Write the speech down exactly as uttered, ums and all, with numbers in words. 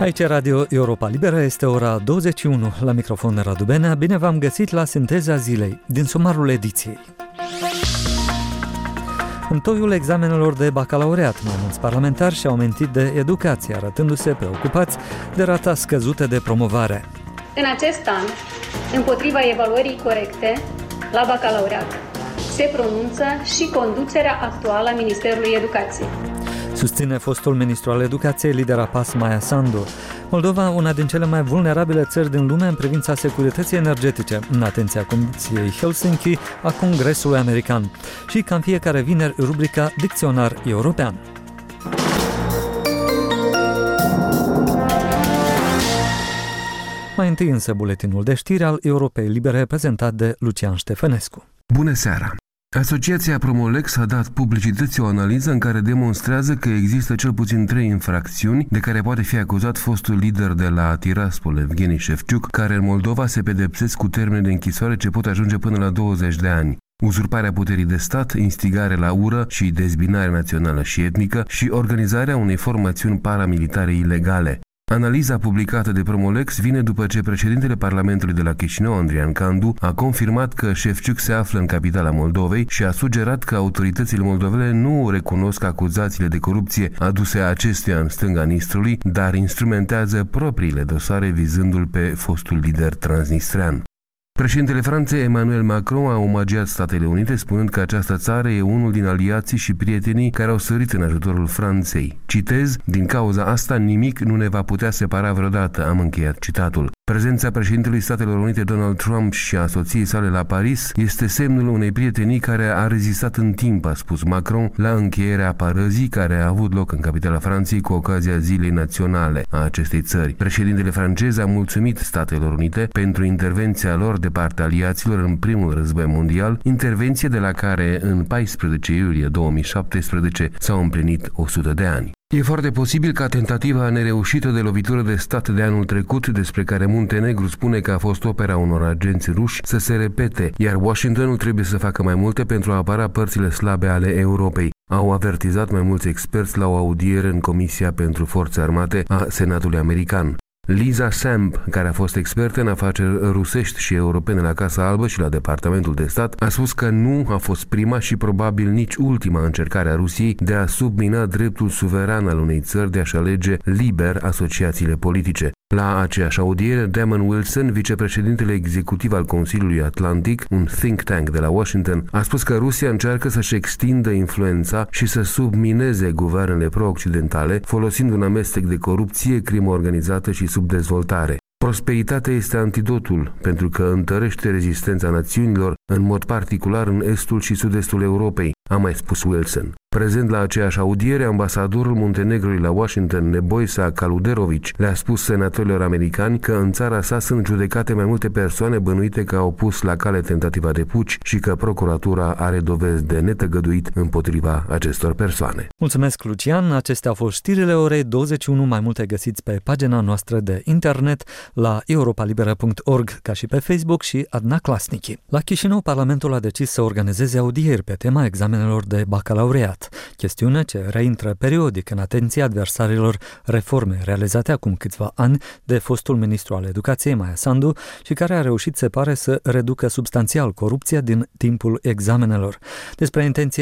Aici Radio Europa Liberă, este ora douăzeci și unu, la microfon Radu Benea. Bine v-am găsit la Sinteza Zilei, din sumarul ediției. În toiul examenelor de bacalaureat, mai mulți parlamentari și-au amintit de educație, arătându-se preocupați de rata scăzută de promovare. În acest an, împotriva evaluării corecte la bacalaureat, se pronunță și conducerea actuală a Ministerului Educației. Susține fostul ministru al educației, lidera P A S Maia Sandu. Moldova, una din cele mai vulnerabile țări din lume în privința securității energetice, în atenția Comisiei Helsinki a Congresului American. Și, ca în fiecare vineri, rubrica Dicționar European. Mai întâi însă buletinul de știri al Europei Libere, prezentat de Lucian Ștefănescu. Bună seara! Asociația Promolex a dat publicității o analiză în care demonstrează că există cel puțin trei infracțiuni de care poate fi acuzat fostul lider de la Tiraspol, Evgeni Șefciuc, care în Moldova se pedepsesc cu termene de închisoare ce pot ajunge până la douăzeci de ani. Uzurparea puterii de stat, instigare la ură și dezbinare națională și etnică și organizarea unei formațiuni paramilitare ilegale. Analiza publicată de Promolex vine după ce președintele Parlamentului de la Chișinău, Andrian Candu, a confirmat că Șefciuc se află în capitala Moldovei și a sugerat că autoritățile moldovene nu recunosc acuzațiile de corupție aduse acestuia în stânga Nistrului, dar instrumentează propriile dosare vizându-l pe fostul lider transnistrean. Președintele Franței, Emmanuel Macron, a omagiat Statele Unite spunând că această țară e unul din aliații și prietenii care au sărit în ajutorul Franței. Citez, din cauza asta nimic nu ne va putea separa vreodată, am încheiat citatul. Prezența președintelui Statelor Unite Donald Trump și a soției sale la Paris este semnul unei prietenii care a rezistat în timp, a spus Macron, la încheierea parăzii care a avut loc în capitala Franței cu ocazia Zilei Naționale a acestei țări. Președintele francez a mulțumit Statelor Unite pentru intervenția lor de partea aliaților în primul război mondial, intervenție de la care în paisprezece iulie două mii șaptesprezece s-au împlinit o sută de ani. E foarte posibil ca tentativa nereușită de lovitură de stat de anul trecut, despre care Muntenegru spune că a fost opera unor agenți ruși, să se repete, iar Washingtonul trebuie să facă mai multe pentru a apăra părțile slabe ale Europei. Au avertizat mai mulți experți la o audiere în Comisia pentru Forțe Armate a Senatului American. Lisa Samp, care a fost expertă în afaceri rusești și europene la Casa Albă și la Departamentul de Stat, a spus că nu a fost prima și probabil nici ultima încercare a Rusiei de a submina dreptul suveran al unei țări de a-și alege liber asociațiile politice. La aceeași audiere, Damon Wilson, vicepreședintele executiv al Consiliului Atlantic, un think tank de la Washington, a spus că Rusia încearcă să-și extindă influența și să submineze guvernele pro-occidentale, folosind un amestec de corupție, crimă organizată și subdezvoltare. Prosperitatea este antidotul, pentru că întărește rezistența națiunilor, în mod particular în estul și sud-estul Europei, a mai spus Wilson. Prezent la aceeași audiere, ambasadorul Muntenegrului la Washington, Nebojsa Kaluderovici, le-a spus senatorilor americani că în țara sa sunt judecate mai multe persoane bănuite că au pus la cale tentativa de puci și că procuratura are dovezi de netăgăduit împotriva acestor persoane. Mulțumesc, Lucian! Acestea au fost știrile orei douăzeci și unu, mai multe găsiți pe pagina noastră de internet la europa liberă punct org, ca și pe Facebook și Adna Klasnici. La Chișinău, Parlamentul a decis să organizeze audieri pe tema examenelor de bacalaureat. Chestiune ce reintră periodic în atenția adversarilor reforme realizate acum câțiva ani de fostul ministru al educației, Maia Sandu, și care a reușit, se pare, să reducă substanțial corupția din timpul examenelor. Despre intenția